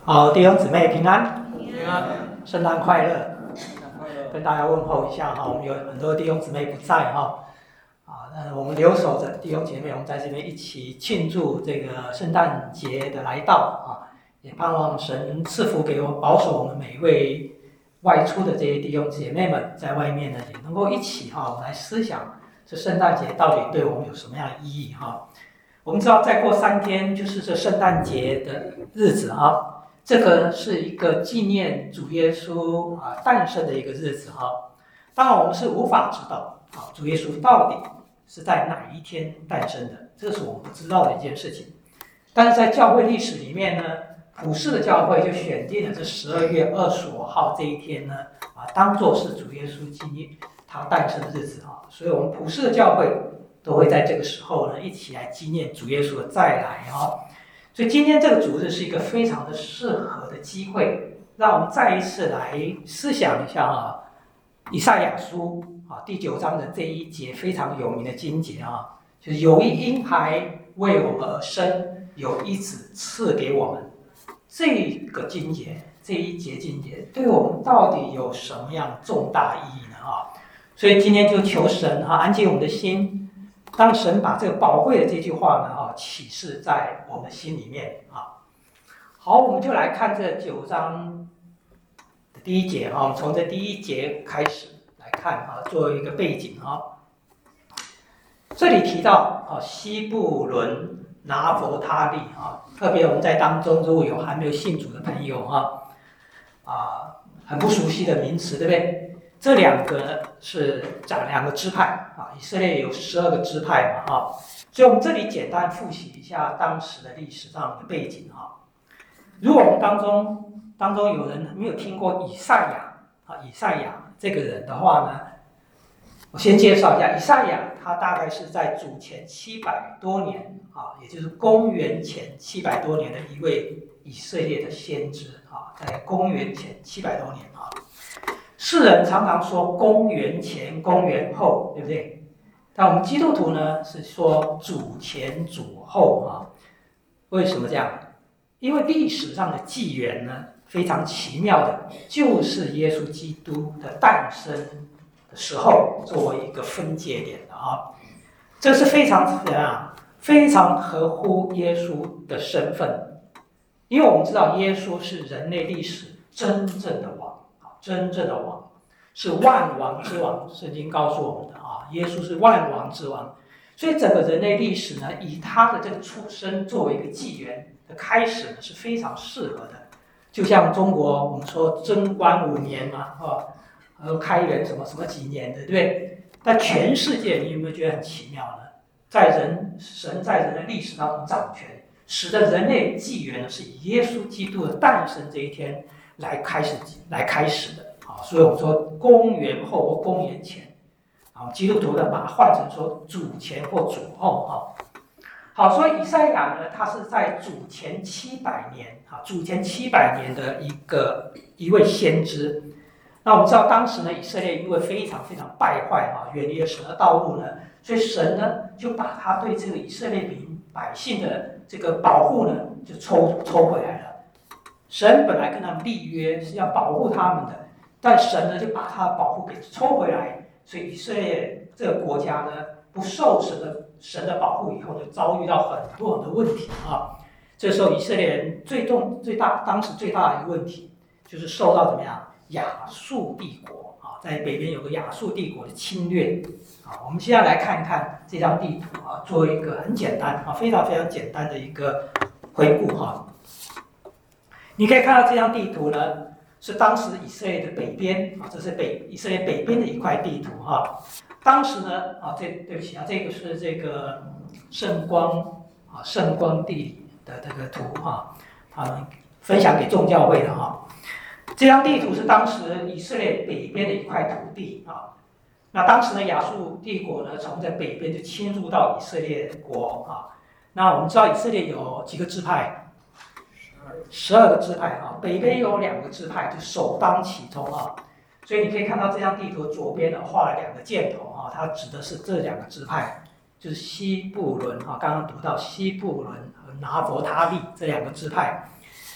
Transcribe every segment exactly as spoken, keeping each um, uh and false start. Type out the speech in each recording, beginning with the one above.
好，弟兄姊妹平安， 平安， 圣诞快乐， 圣诞快乐。 跟大家问候一下哈。我们有很多弟兄姊妹不在哈，啊，那我们留守着弟兄姐妹，我们在这边一起庆祝这个圣诞节的来到啊，也盼望神赐福给我，保守我们每一位外出的这些弟兄姐妹们，在外面呢也能够一起哈，我们来思想这圣诞节到底对我们有什么样的意义哈。我们知道再过三天就是这圣诞节的日子哈。这个是一个纪念主耶稣啊诞生的一个日子哈。当然我们是无法知道啊主耶稣到底是在哪一天诞生的，这是我们不知道的一件事情。但是在教会历史里面呢，普世的教会就选定了这十二月二十五号这一天呢啊，当作是主耶稣纪念他诞生的日子哈。所以我们普世的教会都会在这个时候呢一起来纪念主耶稣的再来哈。所以今天这个主日是一个非常的适合的机会，让我们再一次来思想一下啊，以赛亚书啊第九章的这一节非常有名的经节啊，就是有一婴孩为我们而生，有一子赐给我们。这个经节，这一节经节对我们到底有什么样重大意义呢啊？所以今天就求神啊安静我们的心。当神把这个宝贵的这句话呢，啊，启示在我们的心里面啊。好，我们就来看这九章的第一节啊，我们从这第一节开始来看啊，作为一个背景啊。这里提到啊，西布伦、拿弗他利啊，特别我们在当中如果有还没有信主的朋友啊，啊，很不熟悉的名词，对不对？这两个是讲两个支派啊，以色列有十二个支派嘛啊，所以我们这里简单复习一下当时的历史上的背景啊。如果我们当中当中有人没有听过以赛亚啊，以赛亚这个人的话呢，我先介绍一下以赛亚，他大概是在主前七百多年啊，也就是公元前七百多年的一位以色列的先知啊，在公元前七百多年啊。世人常常说公元前、公元后，对不对？但我们基督徒呢是说主前、主后啊。为什么这样？因为历史上的纪元呢非常奇妙的，就是耶稣基督的诞生的时候作为一个分界点的啊。这是非常怎样？非常合乎耶稣的身份，因为我们知道耶稣是人类历史真正的王。真正的王是万王之王，圣经告诉我们的啊，耶稣是万王之王，所以整个人类历史呢，以他的这个出生作为一个纪元的开始呢，是非常适合的。就像中国我们说贞观五年嘛，啊，还有开元什么什么几年的，对不对？但全世界你有没有觉得很奇妙呢？在人神在人的历史当中掌权，使得人类纪元呢是以耶稣基督的诞生这一天来开始来开始的啊，所以我们说公元后或公元前啊，基督徒呢把它换成说主前或主后啊。好，所以以赛亚呢，他是在主前七百年啊，主前七百年的一个一位先知。那我们知道当时呢，以色列因为非常非常败坏啊，远离了神的道路呢，所以神呢就把他对这个以色列民百姓的这个保护呢就抽抽回来了。神本来跟他们立约是要保护他们的，但神呢就把他的保护给抽回来，所以以色列这个国家呢不受神的神的保护以后，就遭遇到很多很多问题啊。这时候以色列人最重最大当时最大的一个问题就是受到怎么样亚述帝国啊，在北边有个亚述帝国的侵略啊。我们现在来看一看这张地图啊，做一个很简单啊，非常非常简单的一个回顾哈。你可以看到这张地图呢，是当时以色列的北边啊，这是北以色列北边的一块地图哈。当时呢啊，这对不起啊，这个是这个圣光啊圣光地理的这个图哈，啊分享给众教会的哈。这张地图是当时以色列北边的一块土地啊。那当时呢，亚述帝国呢从在北边就侵入到以色列国啊。那我们知道以色列有几个支派？十二个支派啊，北边有两个支派，就首当其冲啊。所以你可以看到这张地图左边呢画了两个箭头啊，它指的是这两个支派，就是西布伦啊，刚刚读到西布伦和拿弗他利这两个支派。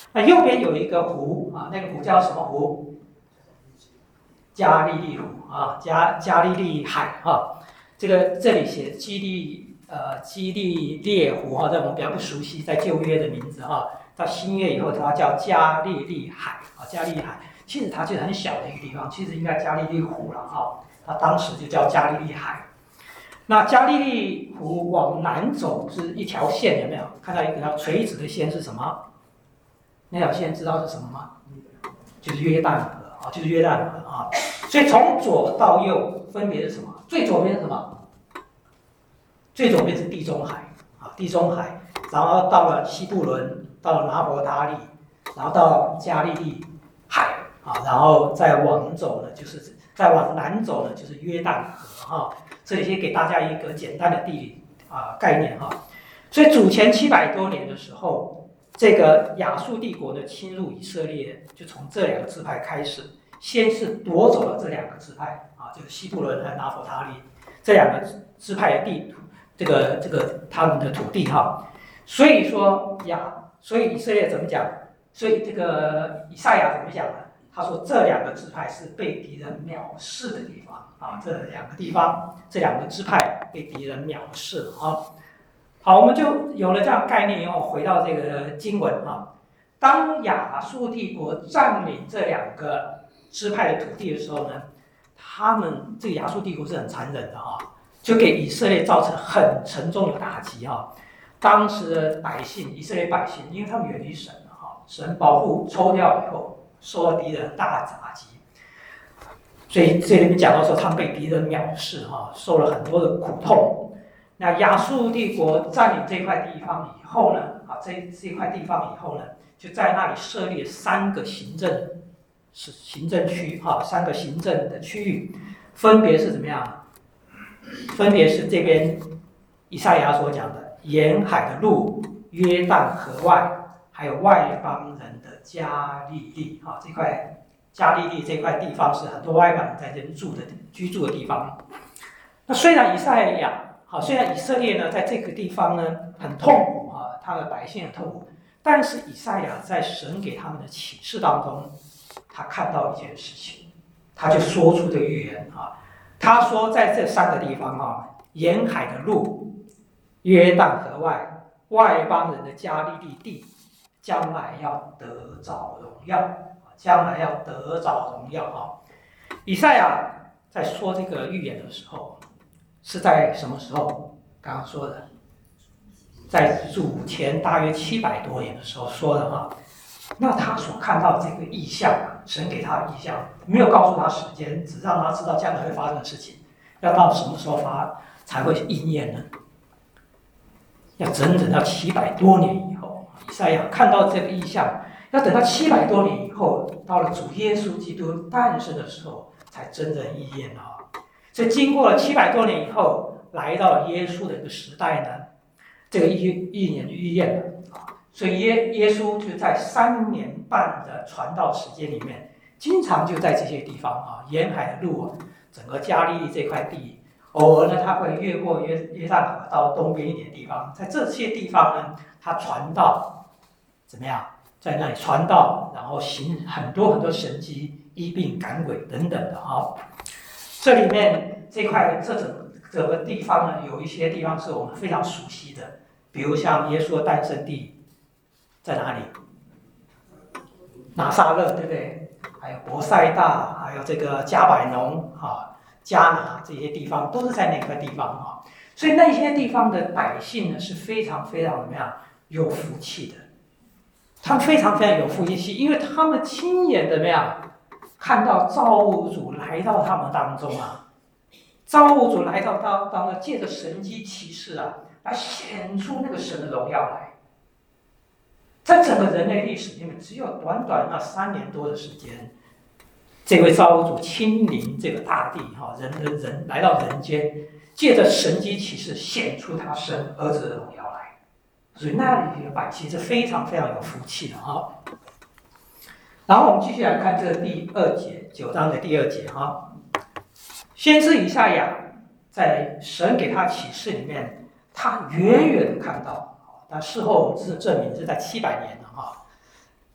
那右边有一个湖啊，那个湖叫什么湖？加利利湖啊，加加利利海啊。这个这里写基利呃基利列湖啊，这我们比较不熟悉，在旧约的名字啊。到新约以后，它叫加利利海啊，加利利海。其实它就是很小的一个地方，其实应该加利利湖了啊。它当时就叫加利利海。那加利利湖往南走是一条线，有没有看到一条垂直的线是什么？那条线知道是什么吗？就是约旦河啊，就是约旦河啊。所以从左到右分别是什么？最左边是什么？最左边是地中海啊，地中海，然后到了西布伦，到了拿伯他利，然后到加利利海啊，然后再往走呢，就是再往南走呢，就是约旦河啊。这里先给大家一个简单的地理啊概念哈。所以主前七百多年的时候，这个亚述帝国的侵入以色列，就从这两个支派开始，先是夺走了这两个支派啊，就是西布伦和拿弗他利这两个支派的地图，这个这个他们的土地哈。所以说亚，所以以色列怎么讲？所以这个以赛亚怎么讲呢？他说这两个支派是被敌人藐视的地方啊，这两个地方，这两个支派被敌人藐视了啊。好，我们就有了这样概念以后，回到这个经文啊。当亚述帝国占领这两个支派的土地的时候呢，他们这个亚述帝国是很残忍的啊，就给以色列造成很沉重的打击啊。当时的百姓，以色列百姓，因为他们远离神了哈，神保护抽掉以后，受到敌人很大的打击，所以这里面讲到说，他们被敌人藐视哈，受了很多的苦痛。那亚述帝国占领这块地方以后呢，啊，这这块地方以后呢，就在那里设立三个行政是行政区哈，三个行政的区域，分别是怎么样？分别是这边以赛亚所讲的沿海的路、约旦河外，还有外邦人的加利利啊，这块加利利这块地方是很多外邦人在这边住的居住的地方。那虽然以赛亚好，虽然以色列呢在这个地方呢很痛苦啊，他的百姓很痛苦，但是以赛亚在神给他们的启示当中，他看到一件事情，他就说出这个预言啊。他说在这三个地方啊，沿海的路、约旦河外、外邦人的加利利地，将来要得着荣耀，将来要得着荣耀啊。以赛亚在说这个预言的时候，是在什么时候？刚刚说的，在主前大约七百多年的时候说的哈。那他所看到这个意象，神给他的意象，没有告诉他时间，只让他知道将来会发生的事情，要到什么时候发才会应验呢？要整整到七百多年以后，以赛亚看到这个意象，要等到七百多年以后，到了主耶稣基督诞生的时候，才真正应验啊。所以经过了七百多年以后，来到了耶稣的一个时代呢，这个预预言就预验了啊。所以耶耶稣就在三年半的传道时间里面，经常就在这些地方啊，沿海的路啊，整个加利利这块地，偶尔呢他会越过约约旦河到东边一点的地方，在这些地方呢，他传道怎么样？在那里传道，然后行很多很多神迹、医病赶鬼等等的啊。这里面这块这整整个地方呢，有一些地方是我们非常熟悉的，比如像耶稣的诞生地。在哪里？拿撒勒，对不对？还有伯赛大，还有这个加百农啊、加拿这些地方，都是在那块地方啊。所以那些地方的百姓呢，是非常非常怎么样有福气的。他们非常非常有福气，因为他们亲眼怎么样看到造物主来到他们当中啊，造物主来到当当中，借着神迹奇事啊，来显出那个神的荣耀来。在整个人类历史里面，只有短短那三年多的时间，这位造物主亲临这个大地，哈，人人人来到人间，借着神迹奇事显出他生儿子的荣耀来。所以那里的百姓是非常非常有福气的哈。然后我们继续来看这个第二节，九章的第二节哈。先知以赛亚在神给他启示里面，他远远的看到。但事后是证明是在七百年了哈，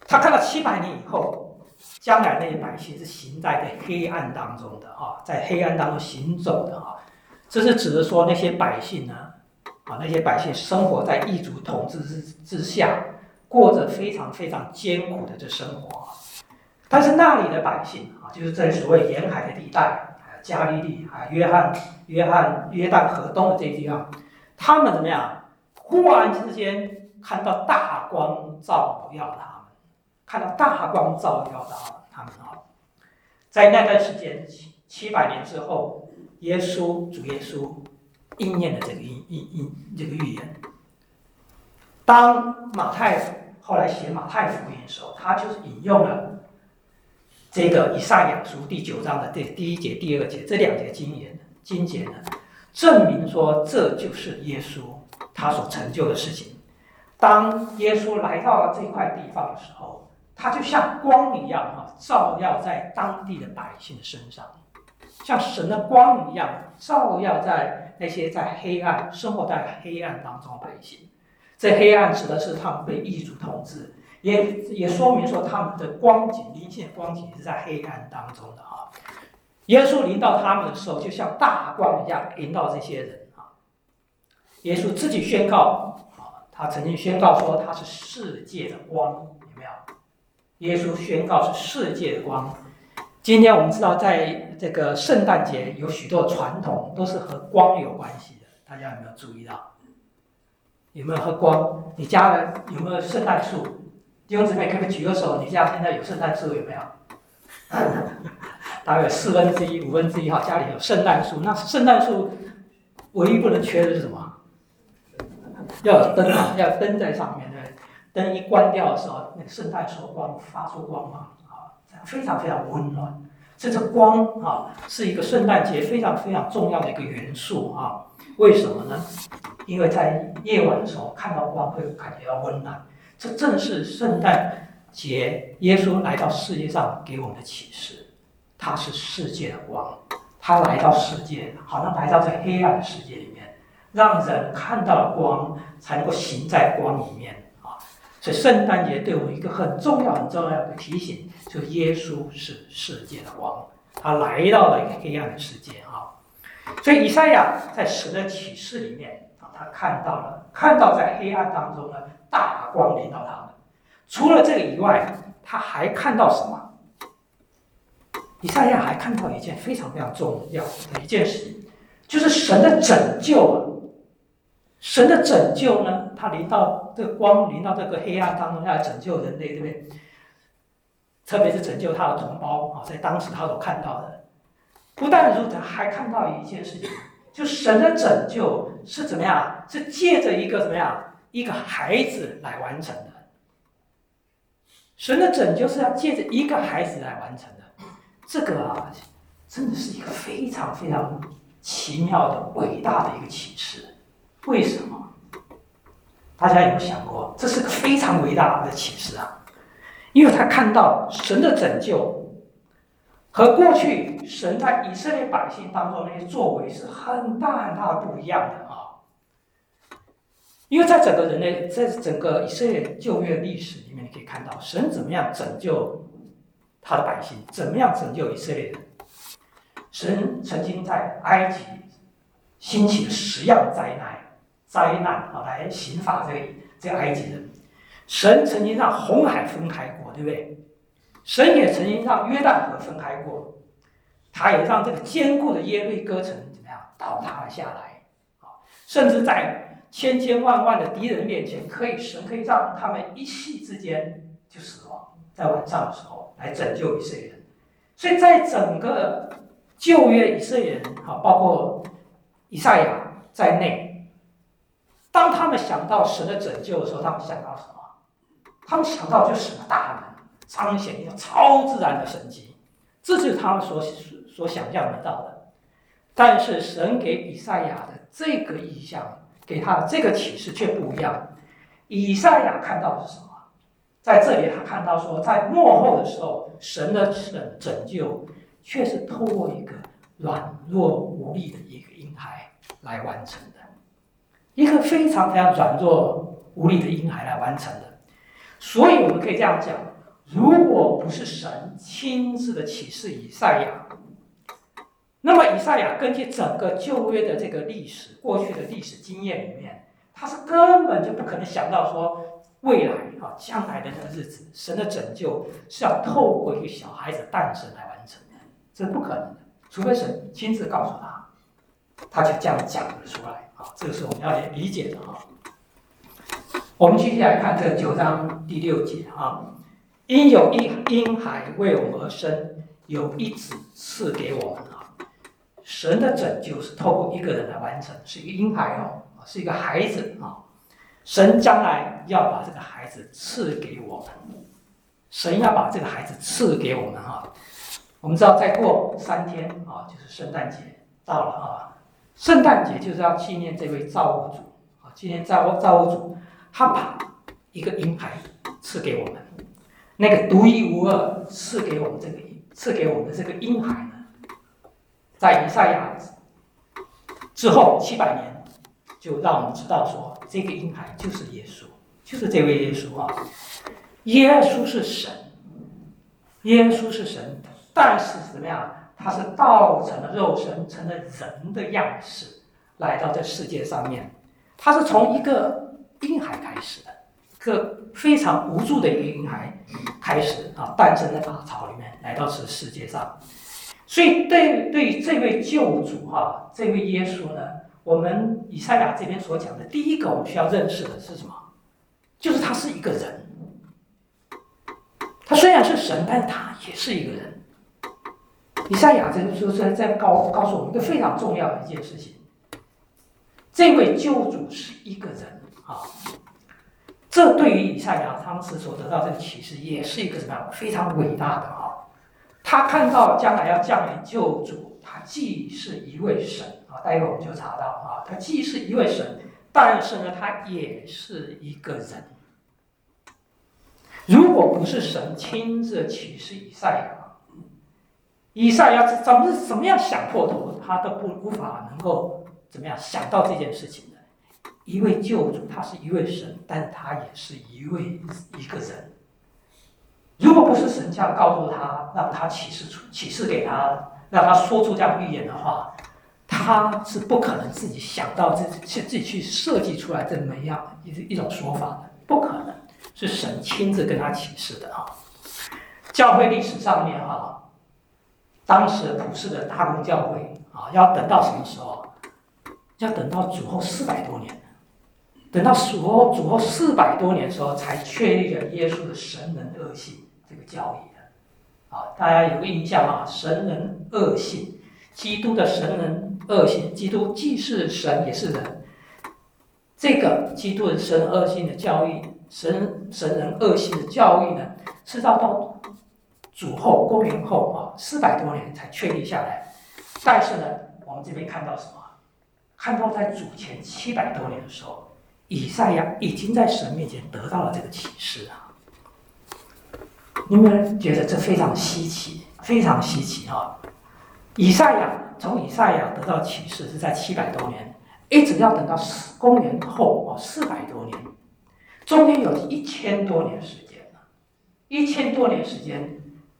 他看到七百年以后，将来那些百姓是行在黑暗当中的啊，在黑暗当中行走的啊，这是指的说那些百姓呢，啊，那些百姓生活在异族统治之之下，过着非常非常艰苦的这生活啊。但是那里的百姓啊，就是这所谓沿海的地带，加利利啊，约翰、约翰、约旦河东的这些地方，他们怎么样？忽然之间看到大光照耀他们，看到大光照耀到他们啊。在那段时间七百年之后，耶稣主耶稣应验了这个应应应这个预言。当马太后来写马太福音的时候，他就是引用了这个以赛亚书第九章的第第一节、第二节这两节经言经节呢，证明说这就是耶稣他所成就的事情。当耶稣来到了这块地方的时候，他就像光一样啊，照耀在当地的百姓的身上，像神的光一样照耀在那些在黑暗生活在黑暗当中的百姓。这黑暗指的是他们被异族统治，也也说明说他们的光景灵性的光景是在黑暗当中的啊。耶稣临到他们的时候，就像大光一样临到这些人啊。耶稣自己宣告啊，他曾经宣告说他是世界的光，有没有？耶稣宣告是世界的光。今天我们知道，在这个圣诞节有许多传统都是和光有关系的，大家有没有注意到？有没有和光？你家人有没有圣诞树？弟兄姊妹，可不可以举个手？你家现在有圣诞树有没有？大概有四分之一、五分之一哈，家里有圣诞树。那圣诞树唯一不能缺的是什么？要有灯啊，要有灯在上面。对，灯一关掉的时候，那个圣诞树光发出光芒啊，非常非常温暖。这个光啊，是一个圣诞节非常非常重要的一个元素啊。为什么呢？因为在夜晚的时候看到光会感觉到温暖，这正是圣诞节耶稣来到世界上给我们的启示。他是世界的光，他来到世界，好像来到这黑暗的世界里面，让人看到了光，才能够行在光里面啊。所以圣诞节对我们一个很重要、很重要的提醒，就是耶稣是世界的光，他来到了一个黑暗的世界啊。所以以赛亚在神的启示里面啊，他看到了，看到在黑暗当中呢，大光临到他们。除了这个以外，他还看到什么？以赛亚还看到一件非常非常重要的一件事，就是神的拯救啊！神的拯救呢，他临到这个光，临到这个黑暗当中，要来拯救人类，对不对？特别是拯救他的同胞啊，在当时他所看到的。不但如此，还看到一件事情，就神的拯救是怎么样？是借着一个怎么样？一个孩子来完成的。神的拯救是要借着一个孩子来完成的。这个啊，真的是一个非常非常奇妙的、伟大的一个启示。为什么？大家有没有想过？这是个非常伟大的启示啊！因为他看到神的拯救。和过去神在以色列百姓当中那些作为是很大很大的不一样的啊！因为在整个人类，在整个以色列旧约历史里面，你可以看到神怎么样拯救他的百姓，怎么样拯救以色列人。神曾经在埃及兴起了十样灾难，灾难啊来刑罚这个这个埃及人。神曾经让红海分开过，对不对？神也曾经让约旦河分开过，他也让这个坚固的耶利哥城怎么样倒塌了下来啊！甚至在千千万万的敌人面前，可以神可以让他们一夕之间就死亡，在晚上的时候来拯救以色列人。所以在整个旧约以色列人啊，包括以赛亚在内，当他们想到神的拯救的时候，他们想到什么？他们想到就是神的大能。彰显一个超自然的神迹，这就是他们所所想象得到的。但是神给以赛亚的这个意象，给他的这个启示却不一样。以赛亚看到的是什么？在这里他看到说，在末后的时候，神的拯拯救却是透过一个软弱无力的一个婴孩来完成的，一个非常非常软弱无力的婴孩来完成的。所以我们可以这样讲。 如果不是神亲自的启示以赛亚，那么以赛亚根据整个旧约的这个历史，过去的历史经验里面，他是根本就不可能想到说未来啊，将来的那个日子，神的拯救是要透过一个小孩子诞生来完成的，这是不可能的，除非神亲自告诉他，他就这样讲了出来啊，这个是我们要理解的啊。我们继续来看这九章第六节啊，因有一婴孩为我们而生，有一子赐给我们啊。神的拯救是透过一个人来完成，是一个婴孩哦，是一个孩子啊。神将来要把这个孩子赐给我们，神要把这个孩子赐给我们啊。我们知道，再过三天啊，就是圣诞节到了啊。圣诞节就是要纪念这位造物主啊，纪念造物造物主，他把一个婴孩赐给我们，那个独一无二赐给我们这个赐给我们的这个婴孩呢，在以赛亚之后七百年，就让我们知道说，这个婴孩就是耶稣，就是这位耶稣啊。耶稣是神，耶稣是神，但是怎么样？他是道成了肉身，成了人的样式，来到这世界上面。他是从一个婴孩开始的，一个非常无助的一个婴孩开始啊，诞生在马槽里面，来到这世界上。所以对对于这位救主哈、啊，这位耶稣呢，我们以赛亚这边所讲的第一个我们需要认识的是什么？就是他是一个人。他虽然是神，但是他也是一个人。以赛亚这就是在告告诉我们一个非常重要的一件事情：这位救主是一个人啊。这对于以赛亚当时所得到这个启示，也是一个什么样非常伟大的啊。他看到将来要降临救主，他既是一位神啊，待会我们就查到啊，他既是一位神，但是呢，他也是一个人。如果不是神亲自启示以赛亚，以赛亚怎么怎么样想破头，他都不无法能够怎么样想到这件事情的。一位救主，他是一位神，但他也是一位一个人。如果不是神这样告诉他，让他启示出启示给他，让他说出这样预言的话，他是不可能自己想到自己去自己去设计出来这么样一一种说法的，不可能，是神亲自跟他启示的啊。教会历史上面啊，当时普世的大公教会啊，要等到什么时候？要等到主后四百多年，等到主后主后四百多年的时候，才确立了耶稣的神人二性这个教义的。啊，大家有个印象啊，神人二性，基督的神人二性，基督既是神也是人。这个基督的神二性的教义，神神人二性的教义呢，是到到主后公元后啊四百多年才确立下来。但是呢，我们这边看到什么？看到在主前七百多年的时候，以赛亚已经在神面前得到了这个启示啊！你们觉得这非常稀奇，非常稀奇啊！以赛亚从以赛亚得到启示是在七百多年，一直要等到公元后啊四百多年，中间有一千多年时间了，一千多年时间，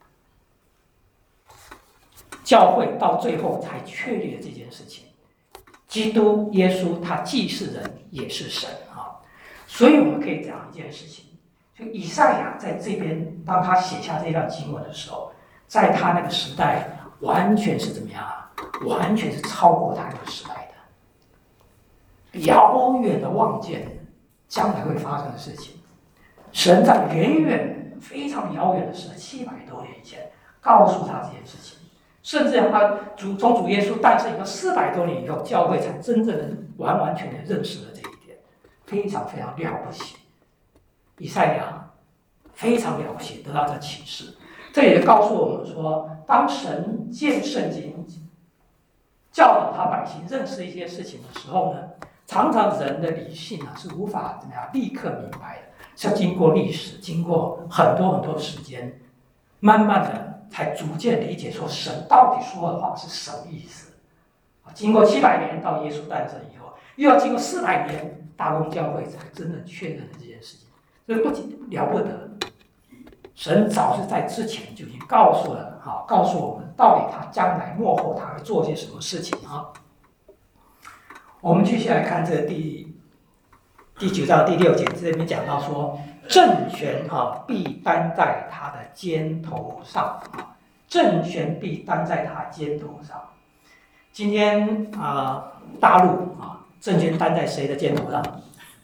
教会到最后才确立了这件事情。基督耶稣他既是人也是神啊，所以我们可以讲一件事情，就以赛亚在这边当他写下这段经文的时候，在他那个时代完全是怎么样啊？完全是超过他那个时代的，遥远的望见将来会发生的事情。神在远远非常遥远的时代，七百多年以前告诉他这件事情。甚至让他主从主耶稣诞生以后四百多年以后，教会才真正的完完全全认识了这一点，非常非常了不起。以赛亚非常了不起，得到这启示，这也告诉我们说，当神借圣经教导他百姓认识一些事情的时候呢，常常人的理性啊是无法怎么样立刻明白的，是要经过历史，经过很多很多时间，慢慢的。才逐渐理解说神到底说的话是什么意思。经过七百年到耶稣诞生以后，又要经过四百年大公教会才真正确认了这件事情，这不仅了不得。 神早是在之前就已经告诉了，好，告诉我们到底他将来幕后他会做些什么事情啊。我们继续来看这个第第九章第六节，这边讲到说，政权哈必担在他的肩头上啊，政权必担在他肩头上。今天啊、呃，大陆啊，政权担在谁的肩头上？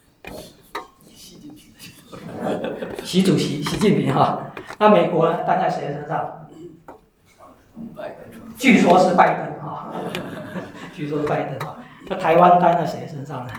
习主席，习近平哈。那美国呢，担在谁的身上？据说是拜登哈，据说是拜登哈。那台湾担在谁身上呢？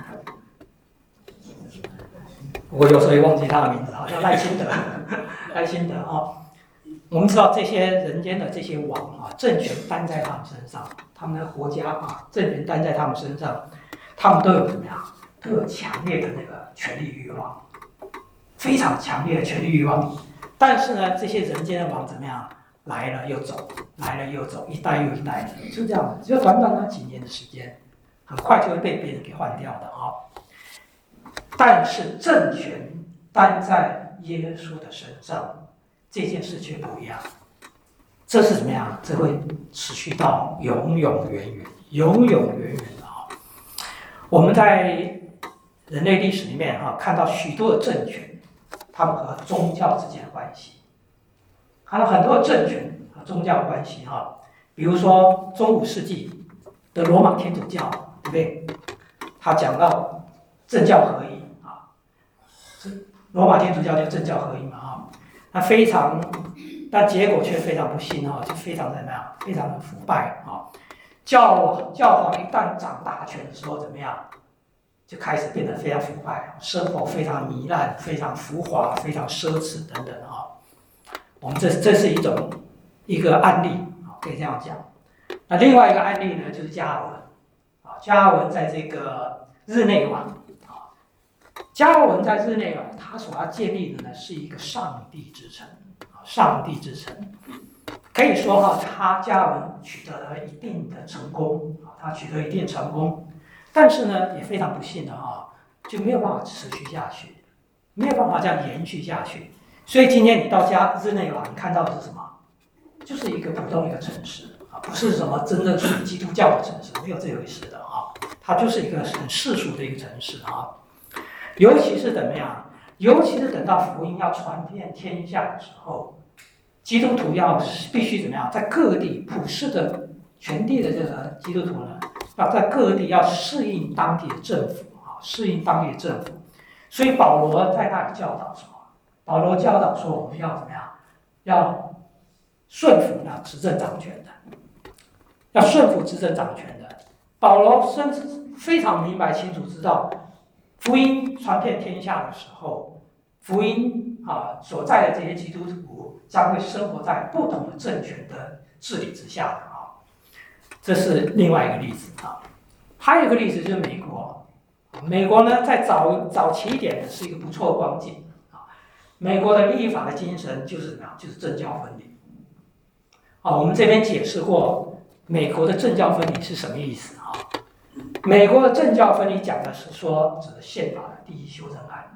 我有时候也忘记他的名字，好像赖清德，赖清德啊。我们知道这些人间的这些王啊，政权担在他们身上，他们的国家啊，政权担在他们身上，他们都有怎么样？都有强烈的那个权力欲望，非常强烈的权力欲望。但是呢，这些人间的王怎么样？来了又走，来了又走，一代又一代的，就这样子，只有短短的几年的时间，很快就会被别人给换掉的啊。但是政权担在耶稣的身上，这件事却不一样。这是怎么样？这会持续到永永远远，永永远远的啊。我们在人类历史里面哈，看到许多的政权，他们和宗教之间的关系，看到很多的政权和宗教关系哈。比如说中古世纪的罗马天主教，对不对？他讲到政教合一啊，罗马天主教就政教合一嘛啊，他非常，但结果却非常不幸啊，就非常怎么样？非常的腐败啊。教教皇一旦掌大权的时候，怎么样？就开始变得非常腐败，生活非常糜烂，非常浮华，非常奢侈等等啊。我们这这是一种一个案例啊，可以这样讲。那另外一个案例呢，就是加尔文啊，加尔文在这个日内瓦啊，加尔文在日内瓦，他所要建立的呢是一个上帝之城啊，上帝之城。可以说哈，他加尔文取得了一定的成功啊，他取得一定成功。但是呢，也非常不幸的啊，就没有办法持续下去，没有办法这样延续下去。所以今天你到加日内瓦，你看到的是什么？就是一个普通一个城市啊，不是什么真正属于基督教的城市，没有这回事的啊。它就是一个很世俗的一个城市啊。尤其是怎么样？尤其是等到福音要传遍天下的时候，基督徒要必须怎么样？在各地普世的全地的这个基督徒呢？要在各地要适应当地的政府啊，适应当地的政府。所以保罗在那里教导什么？保罗教导说，我们要怎么样？要顺服那执政掌权的，要顺服执政掌权的。保罗甚至非常明白清楚知道，福音传遍天下的时候，福音啊所在的这些基督徒将会生活在不同的政权的治理之下的。这是另外一个例子啊，还有一个例子就是美国，美国呢在早早期一点呢是一个不错的光景啊。美国的立法的精神就是什么样？就是政教分离。啊，我们这边解释过美国的政教分离是什么意思啊？美国的政教分离讲的是说，指的宪法的第一修正案。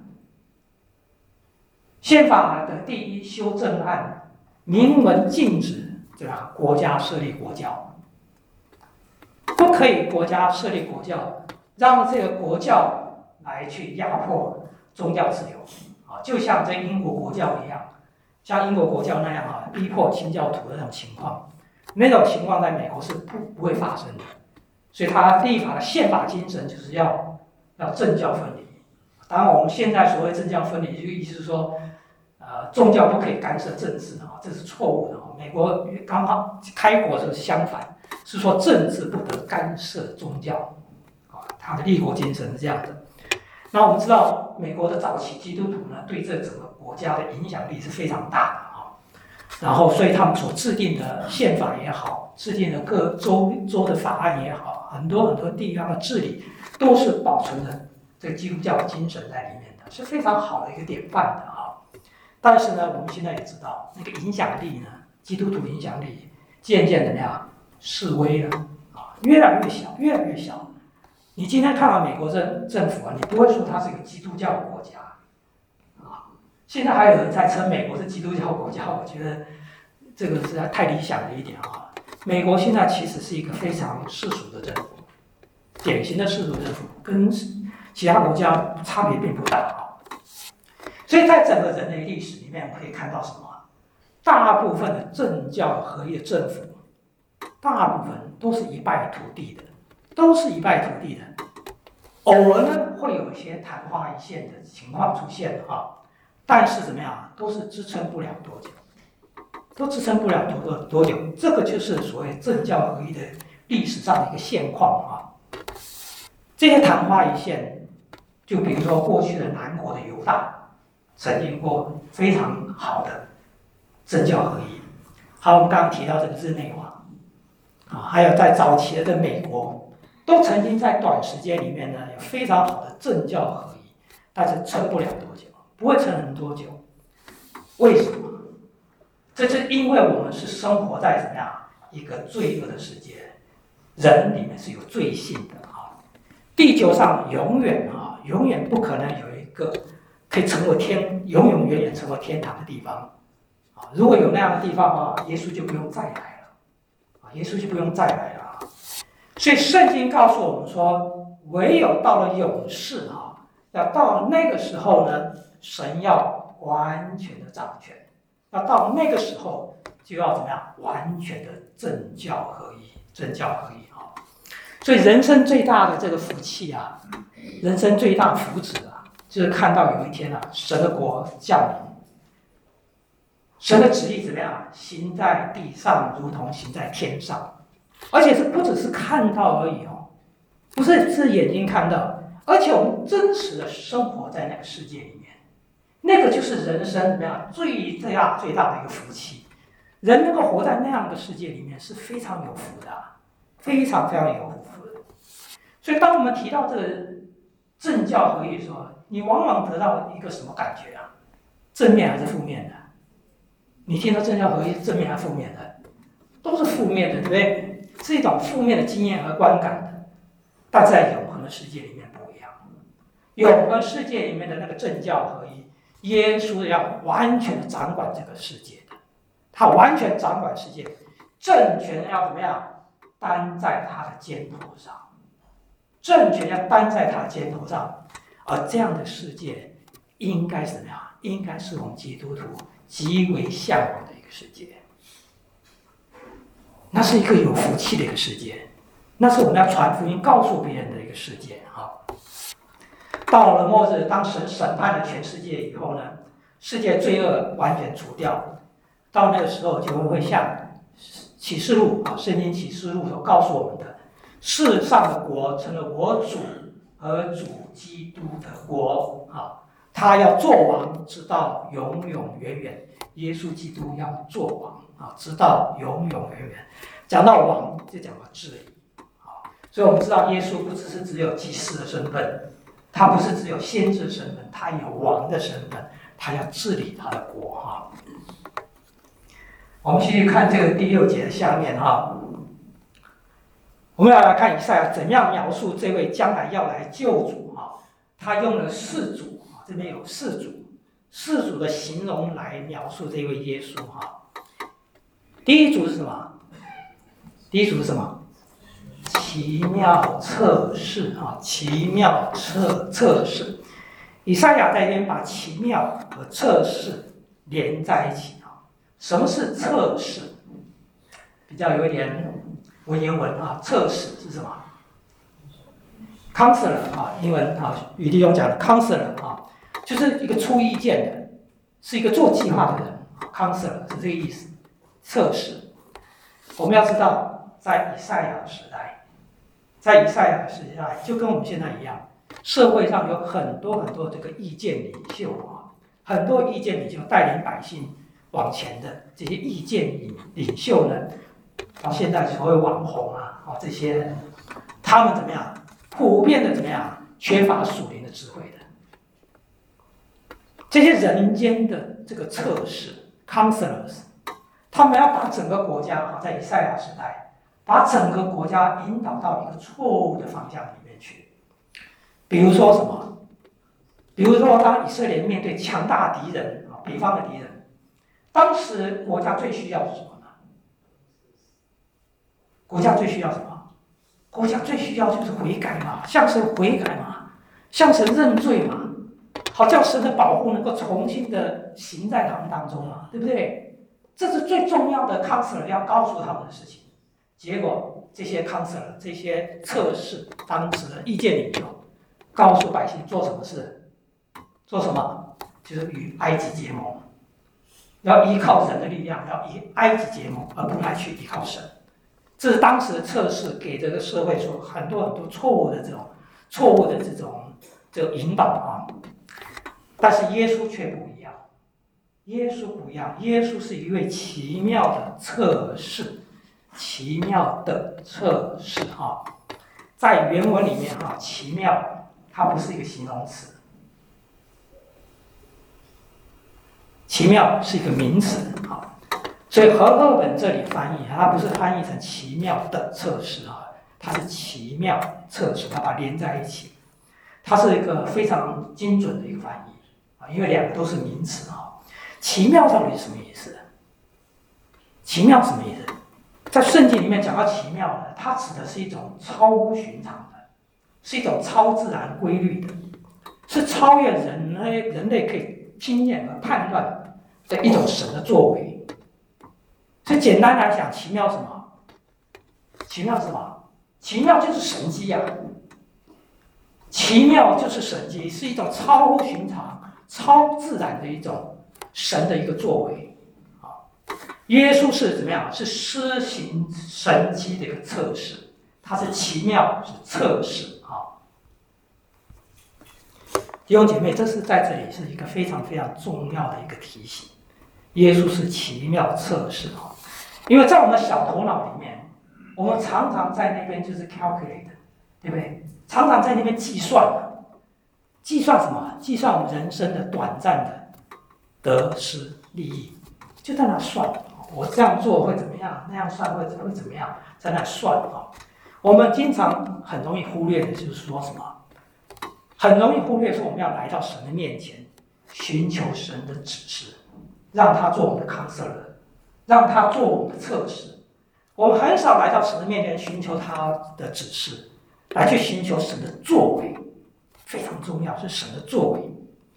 宪法的第一修正案明文禁止对吧？国家设立国教。不可以国家设立国教，让这个国教来去压迫宗教自由啊，就像这英国国教一样，像英国国教那样啊，逼迫清教徒的那种情况，那种情况在美国是不不会发生的。所以它立法的宪法精神就是要要政教分离。当然，我们现在所谓政教分离，就意思是说，呃，宗教不可以干涉政治啊，这是错误的啊。美国刚好开国是相反。是说政治不得干涉宗教，啊，他的立国精神是这样的。那我们知道，美国的早期基督徒呢，对这整个国家的影响力是非常大的啊。然后，所以他们所制定的宪法也好，制定的各州州的法案也好，很多很多地方的治理都是保存着这个基督教的精神在里面的，是非常好的一个典范的啊。但是呢，我们现在也知道，那个影响力呢，基督徒影响力渐渐怎么样？示威了啊，越来越小，越来越小。你今天看到美国政政府啊，你不会说它是一个基督教的国家啊， 现在还有人在称美国是基督教国家，我觉得这个实在太理想了一点啊。美国现在其实是一个非常世俗的政府，典型的世俗政府，跟其他国家差别并不大啊。所以在整个人类历史里面，可以看到什么？大部分的政教合一的政府，大部分都是一败涂地的，都是一败涂地的。偶尔呢，会有一些昙花一现的情况出现啊，但是怎么样，都是支撑不了多久，都支撑不了多多多久。这个就是所谓政教合一的历史上的一个现况啊。这些昙花一现，就比如说过去的南国的犹大，曾经过非常好的政教合一。好，我们刚刚提到这个日内瓦啊，还有在早期的美国，都曾经在短时间里面呢有非常好的政教合一，但是撑不了多久，不会撑很多久。为什么？这是因为我们是生活在怎么样一个罪恶的世界，人里面是有罪性的啊。地球上永远啊，永远不可能有一个可以成为天，永永远远成为天堂的地方啊。如果有那样的地方啊，耶稣就不用再来了啊，耶稣就不用再来了啊。所以圣经告诉我们说，唯有到了永世啊，要到了那个时候呢，神要完全的掌权。要到那个时候，就要怎么样？完全的政教合一，政教合一啊！所以人生最大的这个福气啊，人生最大福祉啊，就是看到有一天啊，神的国降临，神的旨意怎么样？行在地上，如同行在天上，而且是不只是看到而已哦，不是是眼睛看到，而且我们真实的生活在那个世界里面。那个就是人生怎么样最最大最大的一个福气，人能够活在那样的世界里面是非常有福的，非常非常有福的。所以，当我们提到这个政教合一的时候，你往往得到一个什么感觉啊？正面还是负面的？你听到政教合一是正面还是负面的？都是负面的，对不对？是一种负面的经验和观感的。但在永恒的世界里面不一样，永恒世界里面的那个政教合一。耶稣要完全的掌管这个世界的，他完全掌管世界，政权要怎么样担在他的肩头上，政权要担在他的肩头上，而这样的世界应该是怎么样？应该是我们基督徒极为向往的一个世界，那是一个有福气的一个世界，那是我们要传福音告诉别人的一个世界啊。到了末日，当神审判了全世界以后呢，世界罪恶完全除掉，到那个时候就会像启示录啊，圣经启示录所告诉我们的，世上的国成了我主和主基督的国啊，他要做王，直到永永远远。耶稣基督要做王啊，直到永永远远。讲到王，就讲到治理啊，所以我们知道耶稣不只是只有祭司的身份。他不是只有先知身份，他有王的身份，他要治理他的国哈。我们继续看这个第六节的下面哈，我们要来看以赛亚怎样描述这位将来要来救主哈。他用了四组啊，这边有四组，四组的形容来描述这位耶稣哈。第一组是什么？第一组是什么？奇妙测试啊，奇妙测测试，以赛亚在这边把奇妙和测试连在一起啊。什么是测试？比较有一点文言文啊，测试是什么 ？counselor 啊，英文啊，余弟兄讲的 counselor 啊，就是一个出意见的，是一个做计划的人 ，counselor 是这个意思。测试，我们要知道，在以赛亚时代。在以赛亚时代，就跟我们现在一样，社会上有很多很多这个意见领袖啊，很多意见领袖带领百姓往前的这些意见领领袖呢，到现在所谓网红啊，啊这些人，他们怎么样？普遍的怎么样？缺乏属灵的智慧的，这些人间的这个测试 ，counselors， 他们要把整个国家啊，在以赛亚时代。把整个国家引导到一个错误的方向里面去，比如说什么？比如说，当以色列面对强大敌人啊， 北方的敌人。当时国家最需要是什么呢？国家最需要什么？国家最需要就是悔改嘛，向神悔改嘛，向神认罪嘛，好叫神的保护能够重新的行在他们当中嘛，对不对？这是最重要的 counselor 要告诉他们的事情。结果这些 counselor 这些测试当时的意见领袖告诉百姓做什么事？做什么？就是与埃及结盟，要依靠人的力量，要以埃及结盟，而不来去依靠神。这是当时的测试，给这个社会说很多很多错误的这种错误的这种这个引导啊。但是耶稣却不一样，耶稣不一样，耶稣是一位奇妙的测试，奇妙的测试啊。在原文里面啊，奇妙它不是一个形容词，奇妙是一个名词啊。所以和合本这里翻译，它不是翻译成奇妙的测试啊，它是奇妙测试，它把它连在一起，它是一个非常精准的一个翻译啊，因为两个都是名词啊。奇妙到底是什么意思？奇妙什么意思？在圣经里面讲到奇妙的，它指的是一种超乎寻常的，是一种超自然规律的，是超越人类人类可以经验和判断的一种神的作为。所以简单来讲，奇妙什么？奇妙什么？奇妙就是神迹呀、啊！奇妙就是神迹，是一种超乎寻常、超自然的一种神的一个作为啊。耶稣是怎么样？是施行神迹的一个测试，它是奇妙，是测试啊。弟兄姐妹，这是在这里是一个非常非常重要的一个提醒。耶稣是奇妙测试啊。因为在我们的小头脑里面，我们常常在那边就是 calculate， 对不对？常常在那边计算，计算什么？计算我们人生的短暂的得失利益，就在那算。我这样做会怎么样？那样算会会怎么样？在那算啊。我们经常很容易忽略的就是说什么？很容易忽略说我们要来到神的面前，寻求神的指示，让他做我们的 counselor。让他做我们的测试，我们很少来到神的面前寻求他的指示，来去寻求神的作为，非常重要，是神的作为。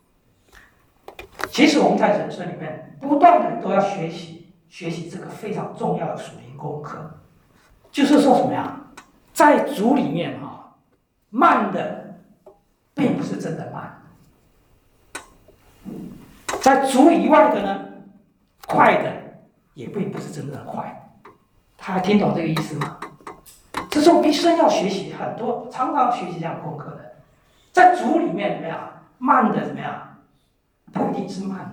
其实我们在人生里面不断的都要学习，学习这个非常重要的属灵功课，就是说什么呀？在主里面哈，慢的并不是真的慢，在主以外的呢，快的。也并不是真正的快，他还听懂这个意思吗？这是我们一生要学习很多，常常学习这样功课的。在主里面怎么样？慢的怎么样？不一定是慢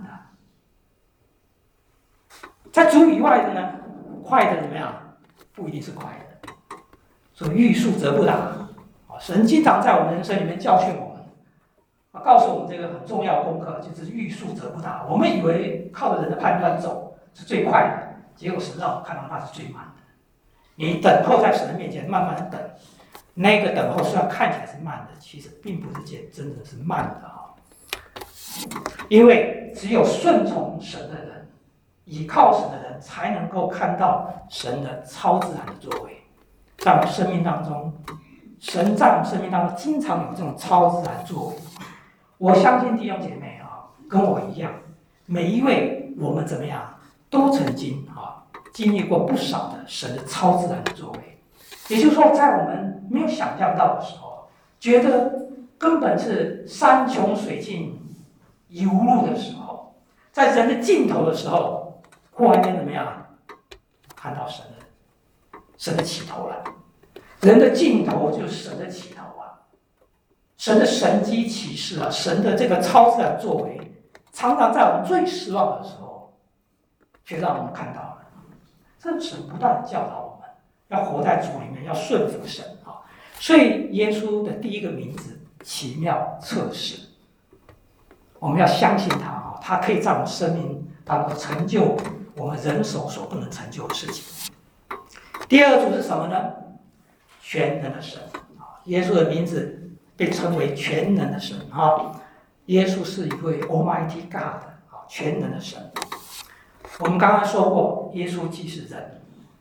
的。在主以外的呢？快的怎么样？不一定是快的。所以欲速则不达。神经常在我们人生里面教训我们，告诉我们这个很重要的功课，就是欲速则不达。我们以为靠着人的判断走是最快的，结果神让我们看到那是最慢的。你等候在神的面前，慢慢的等，那个等候虽然看起来是慢的，其实并不是件真的是慢的啊。因为只有顺从神的人，倚靠神的人，才能够看到神的超自然的作为。在我们生命当中，神在我们生命当中经常有这种超自然作为。我相信弟兄姐妹啊，跟我一样，每一位我们怎么样？都曾经啊经历过不少的神的超自然的作为，也就是说，在我们没有想象到的时候，觉得根本是山穷水尽疑无路的时候，在人的尽头的时候，忽然间怎么样？看到神的神的起头了。人的尽头就是神的起头啊，神的神迹奇事啊，神的这个超自然作为，常常在我们最失望的时候。却让我们看到了，这神不断的教导我们，要活在主里面，要顺服神啊。所以耶稣的第一个名字奇妙测试，我们要相信他啊，他可以在我们生命当中成就我们人手所不能成就的事情。第二组是什么呢？全能的神啊，耶稣的名字被称为全能的神啊。耶稣是一位 Almighty God 啊， 全能的神。我们刚刚说过，耶稣既是人，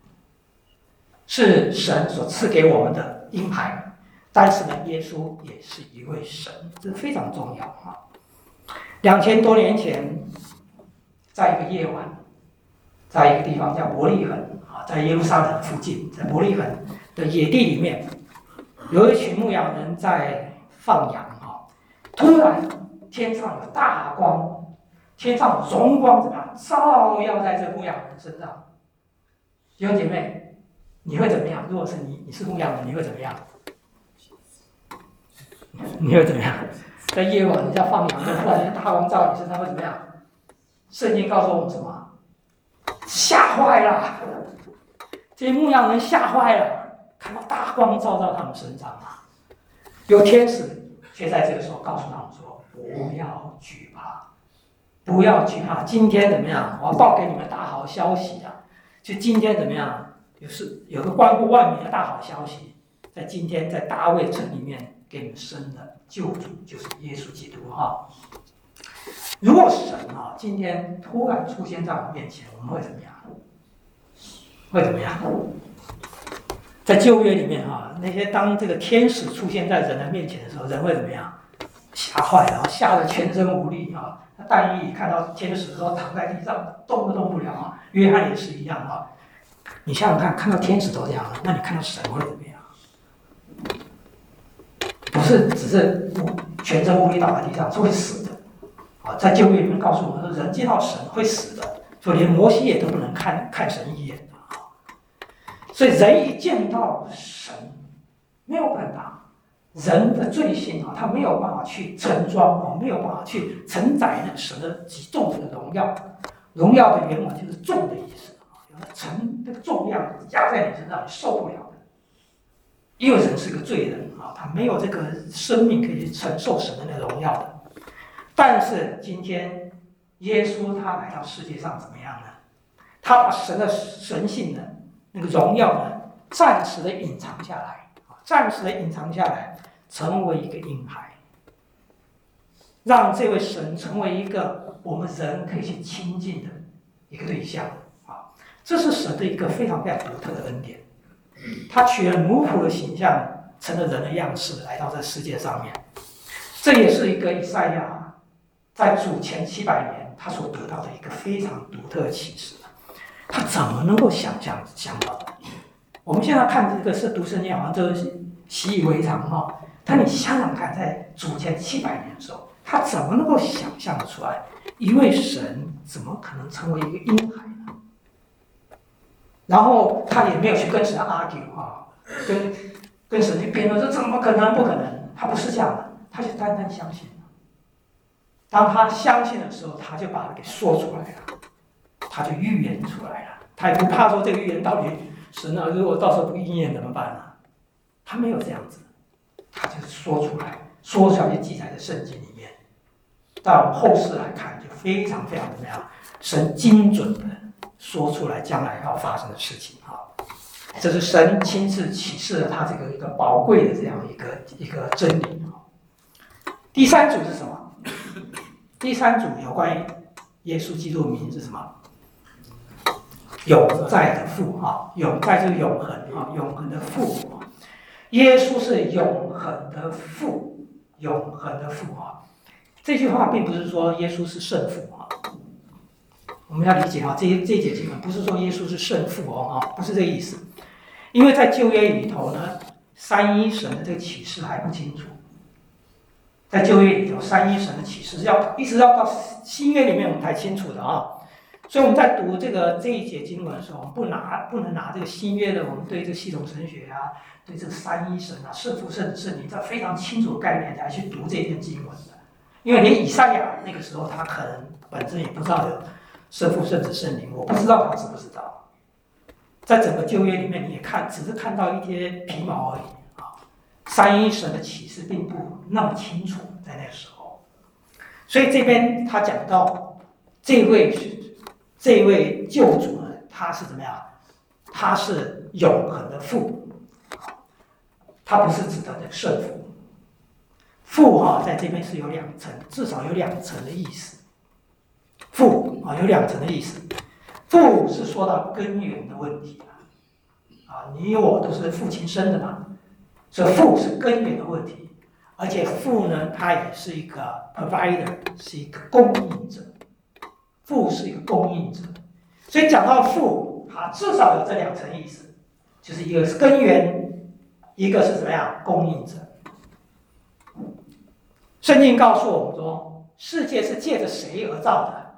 是神所赐给我们的婴孩，但是呢，耶稣也是一位神，这非常重要啊。两千多年前，在一个夜晚，在一个地方叫伯利恒啊，在耶路撒冷附近，在伯利恒的野地里面，有一群牧羊人在放羊啊，突然天上有大光，天上有荣光怎么样照耀在这牧羊人身上？弟兄姐妹，你会怎么样？如果是你，你是牧羊人，你会怎么样？你会怎么样？在夜晚你在放羊，突然间大光照你身上会怎么样？圣经告诉我们什么？吓坏了！这些牧羊人吓坏了，看到大光照到他们身上啊！有天使却在这个时候告诉他们说：“不要惧怕，不要惧怕。今天怎么样？我要报给你们大好消息啊！就今天怎么样？有是有个关乎万民的大好消息，在今天在大卫城里面给你们生的救主，就是耶稣基督哈。如果神啊今天突然出现在我们面前，我们会怎么样？会怎么样？在旧约里面啊，那些当这个天使出现在人的面前的时候，人会怎么样？吓坏了，吓得全身无力啊！但以理看到天使的时候躺在地上，动都动不了啊。约翰也是一样啊。你想想看，看到天使都这样，那你看到神会怎么样？不是只是全身无力倒在地上，是会死的。啊，在旧约里面告诉我们说，人见到神会死的，所以连摩西也都不能看看神一眼的啊。所以人一见到神，没有办法，人的罪性啊，他没有办法去盛装啊，没有办法去承载那个神的极重的荣耀。荣耀的原文就是重的意思啊，有了承这个重量压在你身上，你受不了的。因为人是个罪人啊，他没有这个生命可以去承受神的那个荣耀的。但是今天耶稣他来到世界上怎么样呢？他把神的神性呢，那个荣耀呢，暂时的隐藏下来，暂时的隐藏下来，成为一个婴孩，让这位神成为一个我们人可以去亲近的一个对象啊！这是神的一个非常非常独特的恩典。他取了奴仆的形象，成了人的样式，来到这世界上面。这也是一个以赛亚在主前七百年他所得到的一个非常独特的启示。他怎么能够想象想到的？我们现在看这个是读圣经，好像都习以为常哈。但你想想看，在主前七百年的时候，他怎么能够想象得出来，一位神怎么可能成为一个婴孩呢？然后他也没有去跟神 argue 啊，跟跟神去辩论，这怎么可能？不可能，他不是这样的，他就单单相信。当他相信的时候，他就把它给说出来了，他就预言出来了，他也不怕说这个预言到底神啊，如果到时候不应验怎么办呢？他没有这样子，他就是说出来，说出来就记载在圣经里面。到我们后世来看，就非常非常怎么样，神精准的说出来将来要发生的事情啊，这是神亲自启示了他这个一个宝贵的这样一个一个真理啊。第三组是什么？第三组有关于耶稣基督的名字是什么？永在的父啊，永在就是永恒啊，永恒的父啊。耶稣是永恒的父，永恒的父啊。这句话并不是说耶稣是圣父啊，我们要理解啊，这这一节经文不是说耶稣是圣父哦啊，不是这个意思。因为在旧约里头呢，三一神的这个启示还不清楚。在旧约里头，三一神的启示要一直要到新约里面我们才清楚的啊。所以我们在读这个这一节经文的时候，我们不拿不能拿这个新约的我们对这个系统神学啊，对这个三一神啊、圣父、圣子、圣灵这非常清楚的概念来去读这篇经文的。因为连以赛亚那个时候他可能本身也不知道有圣父、圣子、圣灵，我不知道他知不知道。在整个旧约里面，你也看只是看到一些皮毛而已。三一神的启示并不那么清楚，在那个时候，所以这边他讲到这位这位救主呢，他是怎么样？他是永恒的父，他不是指的那个圣父。父哈、啊，在这边是有两层，至少有两层的意思。 父啊有两层的意思，父是说到根源的问题啊，你我都是父亲生的嘛，所以父是根源的问题，而且父呢，他也是一个 provider， 是一个供应者，父是一个供应者，所以讲到父，啊，至少有这两层意思，就是一个是根源，一个是怎么样供应者。圣经告诉我们说，世界是借着谁而造的？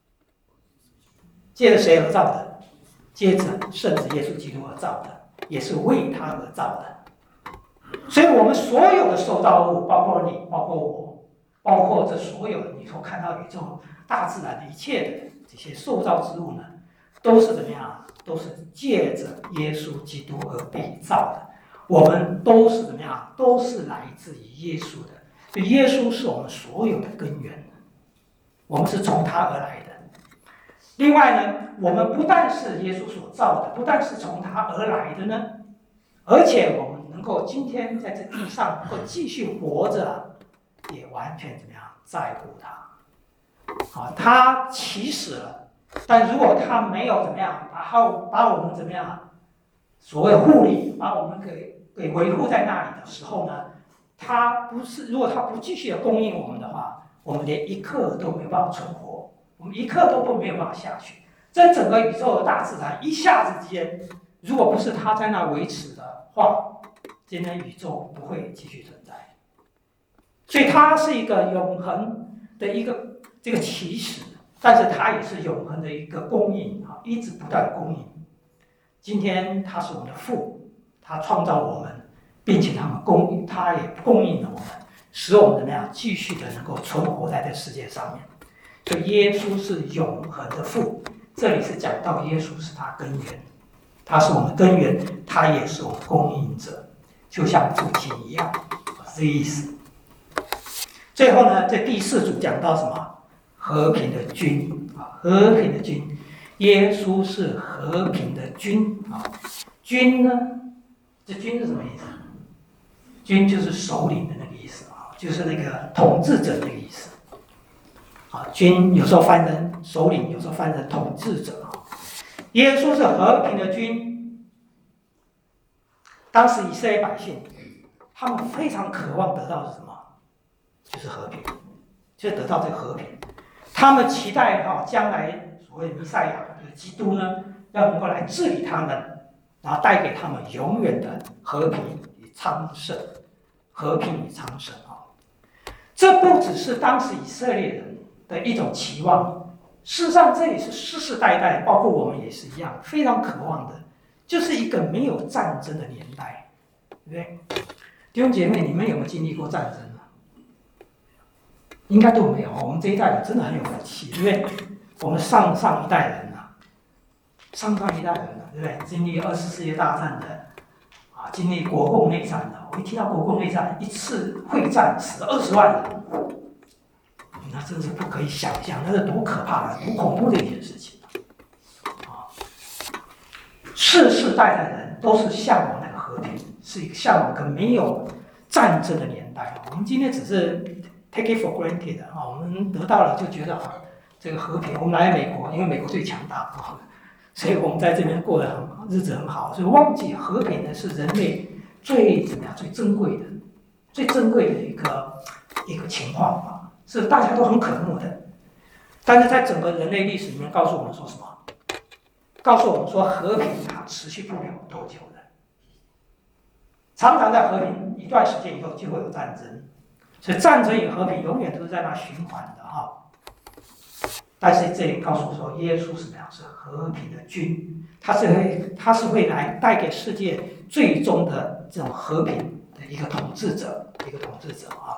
借着谁而造的？借着圣子耶稣基督而造的，也是为他而造的。所以，我们所有的受造物，包括你，包括我，包括这所有的你所看到宇宙、大自然的一切的这些受造之物呢，都是怎么样？都是借着耶稣基督而被造的。我们都是怎么样？都是来自于耶稣的。所以，耶稣是我们所有的根源，我们是从他而来的。另外呢，我们不但是耶稣所造的，不但是从他而来的呢，而且我们能够今天在这地上能够继续活着，也完全怎么样在乎他。啊，他起死了，但如果他没有怎么样，把他把我们怎么样，所谓护理，把我们给给维护在那里的时候呢，他不是，如果他不继续的供应我们的话，我们连一刻都没有办法存活。我们一刻都不没有办法下去，这整个宇宙的大自然一下子间，如果不是他在那维持的话，今天宇宙不会继续存在。所以它是一个永恒的一个这个起始，但是它也是永恒的一个供应啊，一直不断的供应。今天他是我们的父，他创造我们，并且他们供他也供应了我们，使我们怎么样继续的能够存活在这世界上面。所以耶稣是永恒的父，这里是讲到耶稣是他根源，他是我们根源，他也是我们供应者，就像父亲一样，是这意思。最后呢，这第四组讲到什么？和平的君啊，和平的君，耶稣是和平的君啊。君呢，这君是什么意思？君就是首领的那个意思啊，就是那个统治者的那个意思。啊，君有时候翻成首领，有时候翻成统治者啊。耶稣是和平的君。当时以色列百姓，他们非常渴望得到的是什么？就是和平，就是得到这个和平。他们期待哈、啊，将来所谓弥赛亚就是基督呢，要能够来治理他们，然后带给他们永远的和平与昌盛，和平与昌盛啊。这不只是当时以色列人的一种期望，事实上这也是世世代代，包括我们也是一样，非常渴望的，就是一个没有战争的年代，对不对？弟兄姐妹，你们有没有经历过战争啊？应该都没有。我们这一代人真的很有福气，对不对？我们上上一代人啊，上上一代人啊，对不对？经历二次世界大战的，啊，经历国共内战的，我一听到国共内战，一次会战死二十万人。那真是不可以想象，那是多可怕的、多恐怖的一件事情啊！世世代代人都是向往那个和平，是一个向往个没有战争的年代。我们今天只是 take it for granted 啊，我们得到了就觉得啊，这个和平，我们来美国，因为美国最强大啊，所以我们在这边过得很好，日子很好，所以忘记和平呢是人类最怎么样、最珍贵的、最珍贵的一个一个情况啊。是大家都很渴慕的，但是在整个人类历史里面告诉我们说什么？告诉我们说和平它持续不了多久的，常常在和平一段时间以后就会有战争，所以战争与和平永远都是在那循环的哈。但是这里告诉我说，耶稣是怎么样？是和平的君，他是会他是会来带给世界最终的这种和平的一个统治者，一个统治者啊。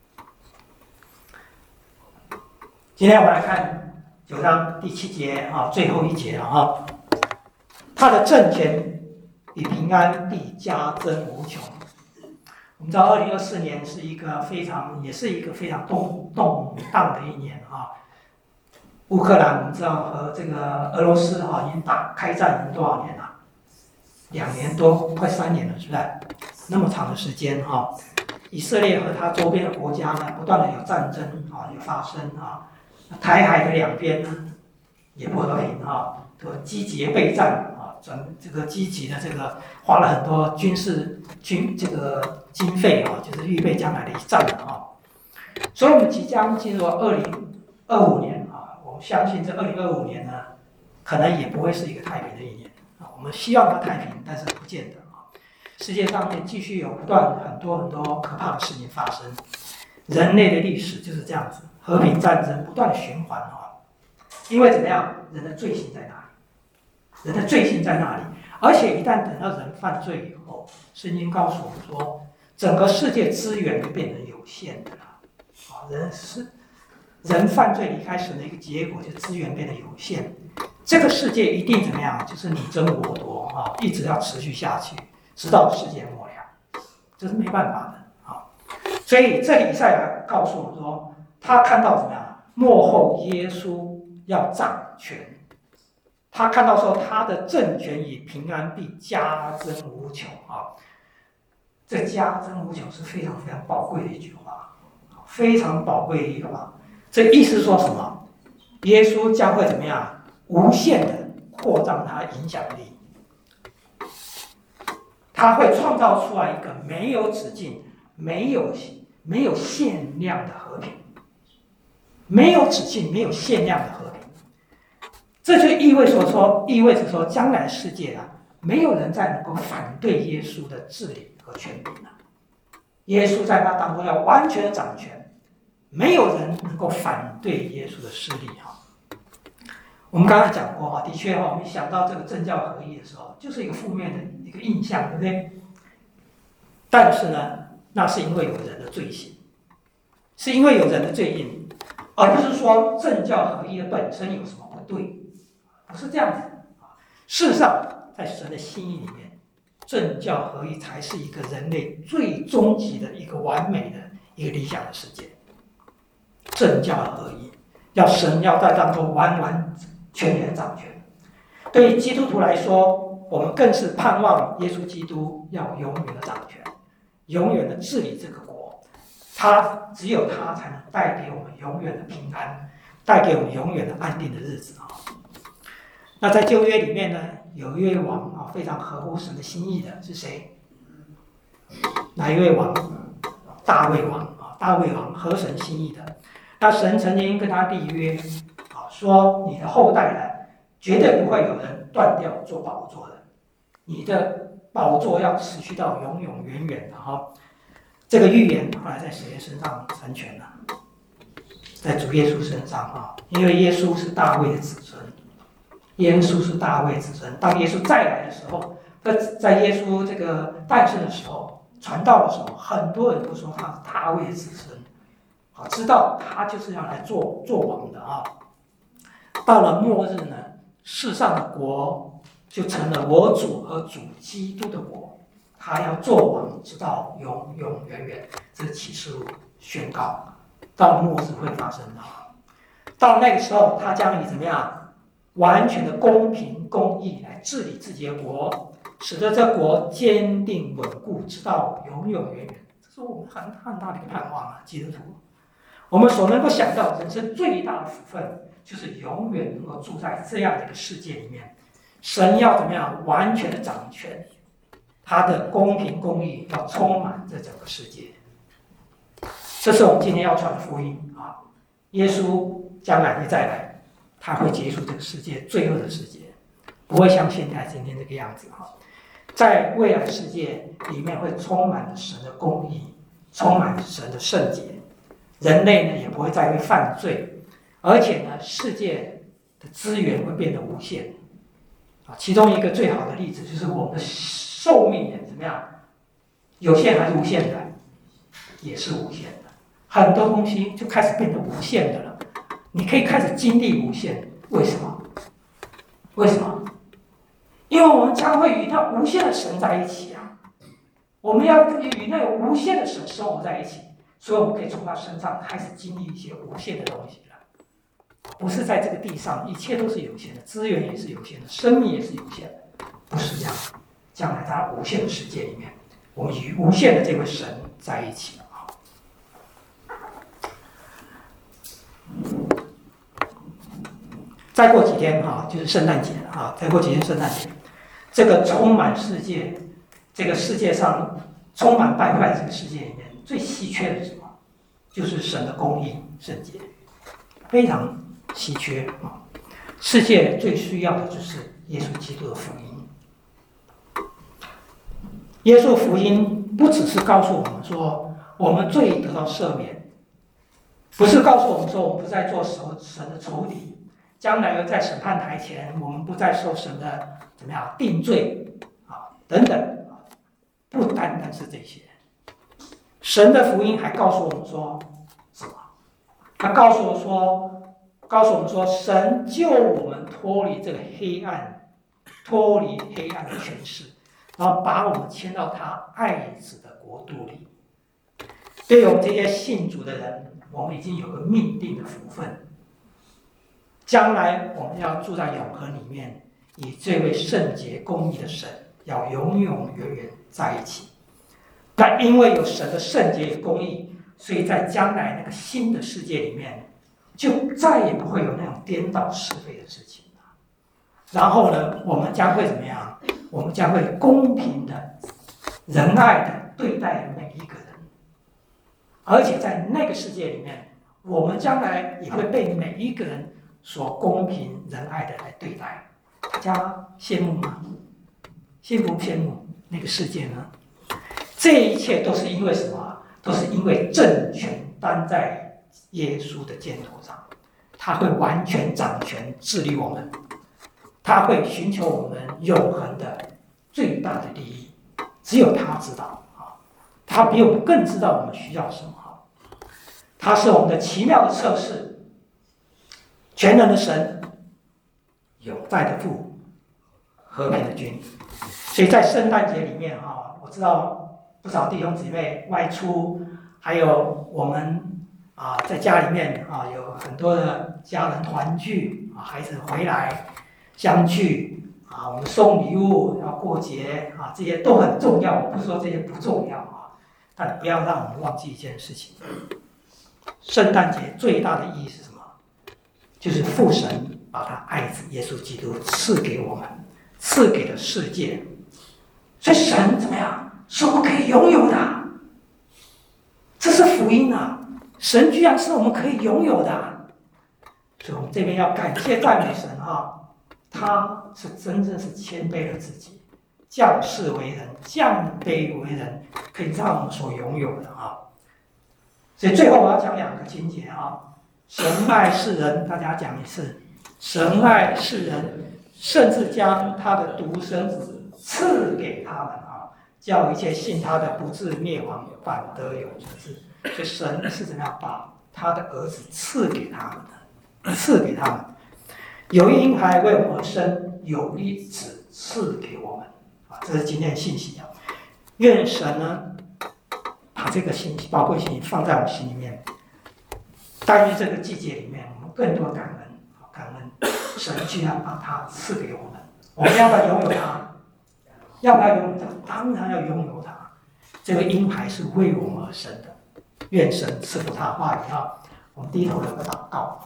今天我们来看九章第七节啊，最后一节了啊。他的政权与平安必加增无穷。我们知道，二零二四年是一个非常，也是一个非常动动荡的一年啊。乌克兰我们知道和这个俄罗斯啊已经打开战已经多少年了？两年多，快三年了，是不是？那么长的时间啊。以色列和他周边的国家呢，不断的有战争啊，有发生啊。 台海的两边呢也不和平啊，都积极备战啊，转这个积极的这个花了很多军事军这个经费啊，就是预备将来的一战啊。所以我们即将进入二零二五年啊，我们相信这二零二五年呢，可能也不会是一个太平的一年啊。我们希望它太平，但是不见得啊。世界上面继续有不断很多很多可怕的事情发生，人类的历史就是这样子，和平战争不断的循环啊。因为怎么样，人的罪性在哪里？人的罪性在哪里？而且一旦等到人犯罪以后，圣经告诉我们说，整个世界资源就变成有限的了。啊，人是人犯罪离开神的一个结果，就是资源变得有限。这个世界一定怎么样？就是你争我夺啊，一直要持续下去，直到世界末了，这是没办法的啊。所以这里以赛亚告诉我们说，他看到怎么样？末后耶稣要掌权。他看到说，他的政权与平安必加增无穷啊！这加增无穷是非常非常宝贵的一句话，非常宝贵的一句话。这意思说什么？耶稣将会怎么样？无限的扩张他影响力，他会创造出来一个没有止境、没有没有限量的和平，没有止境、没有限量的和平。这就意味着说，意味着说，将来世界啊，没有人再能够反对耶稣的治理和权柄了。耶稣在那当中要完全的掌权，没有人能够反对耶稣的势力哈。我们刚才讲过哈，的确哈，我们想到这个政教合一的时候，就是一个负面的一个印象，对不对？但是呢，那是因为有人的罪行，是因为有人的罪因，而不是说政教合一的本身有什么不对。不是这样子啊！事实上，在神的心意里面，政教合一才是一个人类最终极的一个完美的一个理想的世界。政教合一，要神要在当中完完全全掌权。对于基督徒来说，我们更是盼望耶稣基督要永远的掌权，永远的治理这个国。他只有他才能带给我们永远的平安，带给我们永远的安定的日子啊！那在旧约里面呢，有一位王啊，非常合乎神的心意的是谁？哪一位王？大卫王啊，大卫王合神心意的。那神曾经跟他立约啊，说你的后代呢，绝对不会有人断掉做宝座的，你的宝座要持续到永永远远的哈。这个预言后来在谁的身上成全了？在主耶稣身上啊，因为耶稣是大卫的子孙。耶稣是大卫子孙，当耶稣再来的时候，在在耶稣这个诞生的时候，传道的时候，很多人都说他是大卫的子孙，啊，知道他就是要来做做王的啊。到了末日呢，世上的国就成了我主和主基督的国，他要做王，直到永永远远。这是启示录宣告，到了末日会发生的。到那个时候，他将以怎么样？完全的公平公义来治理自己的国，使得这国坚定稳固，直到永永远远。这是我们很很大的一个盼望啊！基督徒，我们所能够想到人生最大的福分，就是永远能够住在这样的一个世界里面。神要怎么样完全的掌权，他的公平公义要充满这整个世界。这是我们今天要传的福音啊！耶稣将来会再来。他会结束这个世界罪恶的世界，不会像现在今天这个样子哈。在未来世界里面会充满着神的公义，充满着神的圣洁，人类呢也不会再会犯罪，而且呢世界的资源会变得无限啊。其中一个最好的例子就是我们的寿命也怎么样，有限还是无限的？也是无限的，很多东西就开始变得无限的了。你可以开始经历无限，为什么？为什么？因为我们将会与那无限的神在一起啊！我们要与那个无限的神生活在一起，所以我们可以从他身上开始经历一些无限的东西了。不是在这个地上，一切都是有限的，资源也是有限的，生命也是有限的，不是这样。将来在无限的世界里面，我们与无限的这位神在一起了啊！ 再过几天哈，就是圣诞节了啊！再过几天圣诞节，这个充满世界，这个世界上充满败坏的这个世界里面，最稀缺的是什么？就是神的公义圣洁，非常稀缺啊！世界最需要的就是耶稣基督的福音。耶稣福音不只是告诉我们说我们罪得到赦免，不是告诉我们说我们不再做神的仇敌，将来在审判台前我们不再受神的怎么样定罪啊等等，不单单是这些。神的福音还告诉我们说什么？他告诉我说，告诉我们说，神救我们脱离这个黑暗，脱离黑暗的权势，然后把我们迁到他爱子的国度里。对于我们这些信主的人，我们已经有个命定的福分。将来我们要住在永恒里面，与这位圣洁公义的神要永永远远在一起。但因为有神的圣洁与公义，所以在将来那个新的世界里面，就再也不会有那种颠倒是非的事情了。然后呢，我们将会怎么样？我们将会公平的、仁爱的对待每一个人，而且在那个世界里面，我们将来也会被每一个人所公平仁爱的来对待。大家羡慕吗？羡不羡慕那个世界呢？这一切都是因为什么？都是因为政权担在耶稣的肩头上，他会完全掌权治理我们，他会寻求我们永恒的最大的利益，只有他知道啊，他比我们更知道我们需要什么。他是我们的奇妙的测试，全能的神，永在的父，和平的君。所以在圣诞节里面哈，我知道不少弟兄姊妹外出，还有我们啊在家里面啊有很多的家人团聚啊，孩子回来相聚啊，我们送礼物要过节啊，这些都很重要。我不是说这些不重要啊，但不要让我们忘记一件事情。圣诞节最大的意义是什么？就是父神把他爱子耶稣基督赐给我们，赐给了世界。所以神怎么样？是我们可以拥有的，这是福音啊！神居然是我们可以拥有的，所以我们这边要感谢赞美神啊！他是真正是谦卑了自己，降世为人，降卑为人，可以让我们所拥有的啊！所以最后我要讲两个情节啊：神爱世人，大家讲一次，神爱世人，甚至将他的独生子赐给他们啊，叫一切信他的不至灭亡，反得有存之。所以神是怎么样把他的儿子赐给他们的？赐给他们，有一婴孩为我们而生，有一子赐给我们啊，这是今天的信息啊。愿神呢把这个信息、宝贵信息放在我们心里面。但愿这个季节里面，我们更多感恩，感恩神居然把它赐给我们。我们要不要拥有它？要不要拥有它？当然要拥有它。这个婴孩是为我们而生的，愿神赐福他的话语啊！我们低头有个祷告。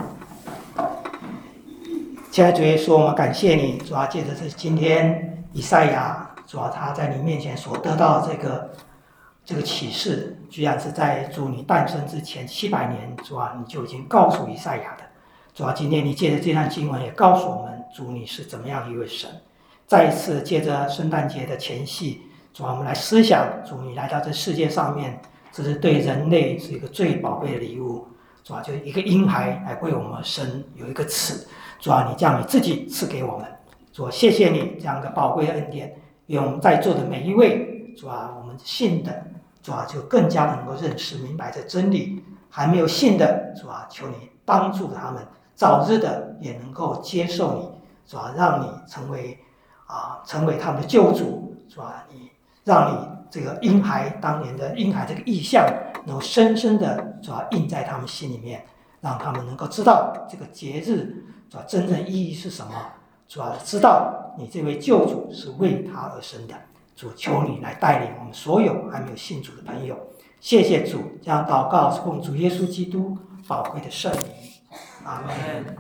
亲爱的主耶稣，我们感谢你，主要借着这今天以赛亚，主要他在你面前所得到的这个。这个启示居然是在主你诞生之前七百年，主啊，你就已经告诉以赛亚的。主啊，今天你借着这段经文也告诉我们，主你是怎么样的一位神。再一次借着圣诞节的前夕，主啊，我们来思想，主你来到这世界上面，这是对人类是一个最宝贝的礼物。主啊，就一个婴孩来为我们而生，有一个赐。主啊，你将你自己赐给我们。主啊，谢谢你这样的宝贵的恩典，愿我们在座的每一位，主啊，我们信的。主啊，就更加能够认识明白这真理。还没有信的，主啊，求你帮助他们，早日的也能够接受你。主啊，让你成为啊，成为他们的救主。主啊，你让你这个婴孩当年的婴孩这个意象，能够深深的主啊印在他们心里面，让他们能够知道这个节日主啊真正意义是什么。主啊，知道你这位救主是为他而生的。主，求你来带领我们所有还没有信主的朋友。谢谢主，这样祷告是奉主耶稣基督宝贵的圣名。阿们。